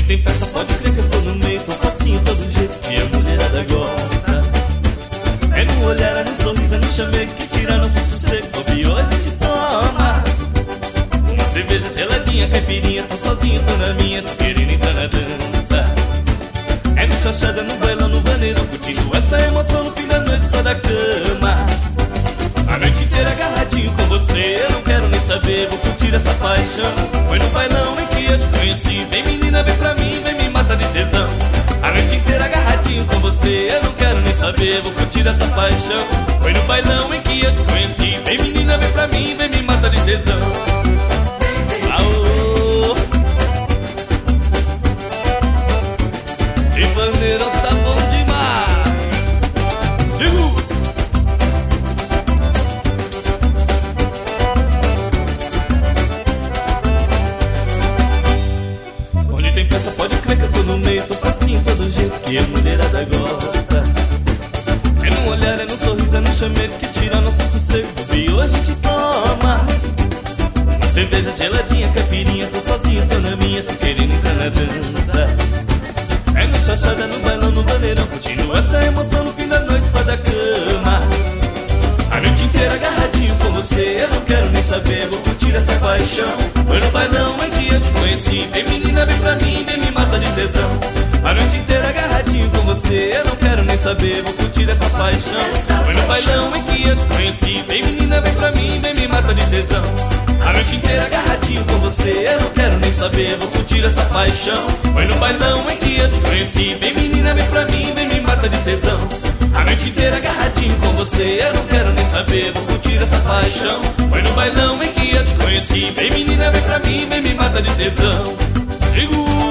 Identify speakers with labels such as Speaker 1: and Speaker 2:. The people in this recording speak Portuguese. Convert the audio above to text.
Speaker 1: tem festa, pode crer que eu tô no meio, tô facinho todo jeito que a mulherada gosta. É no olhar, é no sorriso, é no chamego que tira nosso sossego. Bobe, hoje a gente toma uma cerveja geladinha, caipirinha. Tô sozinho, tô na minha, tô querendo entrar na dança. É no chachada, no bailão, no vaneirão, curtindo essa emoção no fim da noite, só da cama. A noite inteira agarradinho com você, eu não quero nem saber, vou curtir essa paixão. Foi no bailão em que eu te conheci, vem menina, vem pra mim, vem me matar de tesão. A noite inteira agarradinho com você, eu não quero nem saber, vou curtir essa paixão. Foi no bailão em que eu te conheci, vem menina, vem pra mim, vem me matar de tesão. Aô, esse vaneirão tá bom demais. Segura. Onde tem festa, pode crer que eu tô no meio, tô facinho todo jeito que a mulherada gosta. É no olhar, é no sorriso, é no chamego que tira nosso sossego. E hoje a gente toma uma cerveja geladinha, caipirinha. Tô sozinho, tô na minha, tô querendo entrar na dança. É no chachada, no bailão, no vaneirão, curtindo essa emoção no fim da noite, só da cama. A noite inteira agarradinho com você, eu não quero nem saber, vou curtir essa paixão. Foi no bailão em que eu te conheci, vem menina, vem pra mim, vem me mata de tesão. A noite inteira agarradinho com você, eu não quero nem saber, vou curtir essa paixão. Foi no bailão em que eu te conheci, vem menina, vem pra mim, vem me mata de tesão. A noite inteira agarradinho com você, eu não quero nem saber, vou curtir essa paixão. Foi no bailão em que eu te conheci, vem menina, vem pra mim, vem me mata de tesão. A noite inteira agarradinho com você, eu não quero nem saber, vou curtir essa paixão. Foi no bailão em que eu te conheci, vem menina, vem pra mim, vem me mata de tesão. Segura.